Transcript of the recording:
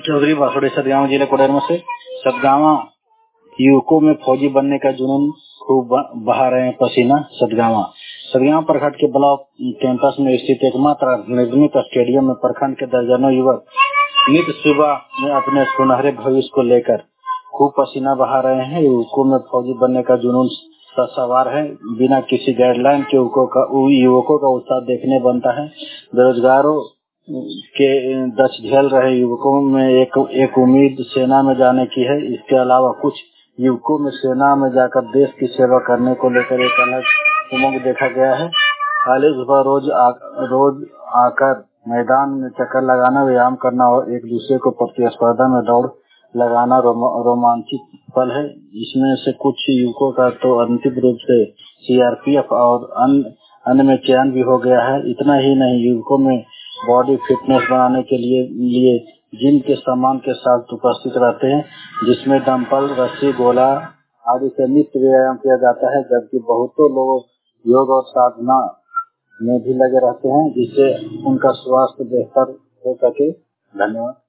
चौधरी बासुड़ी सतगावा जिला कोडरमा से। सतगावा युवकों में फौजी बनने का जुनून खूब बहा रहे हैं पसीना। सतगावा प्रखंड के ब्लॉक कैंपस में स्थित एकमात्र निर्मित स्टेडियम में प्रखंड के दर्जनों युवक नित्य सुबह में अपने सुनहरे भविष्य को लेकर खूब पसीना बहा रहे हैं। युवकों में फौजी बनने का जुनून सवार है। बिना किसी गाइडलाइन के युवकों का उत्साह देखने बनता है। बेरोजगारों के दच झेल रहे युवकों में एक उम्मीद सेना में जाने की है। इसके अलावा कुछ युवकों में सेना में जाकर देश की सेवा करने को लेकर एक अलग उमंग देखा गया है। खाली सुबह रोज आकर मैदान में चक्कर लगाना, व्यायाम करना और एक दूसरे को प्रतिस्पर्धा में दौड़ लगाना रोमांचित पल है। इसमें से कुछ युवकों का तो अंतिम रूप से सीआरपीएफ और अन्य में चयन भी हो गया है। इतना ही नहीं, युवकों में बॉडी फिटनेस बनाने के लिए जिम के सामान के साथ उपस्थित रहते हैं, जिसमें डंपल, रस्सी, गोला आदि से नित्य व्यायाम किया जाता है। जबकि बहुतों लोग योग और साधना में भी लगे रहते हैं, जिससे उनका स्वास्थ्य बेहतर हो सके। धन्यवाद।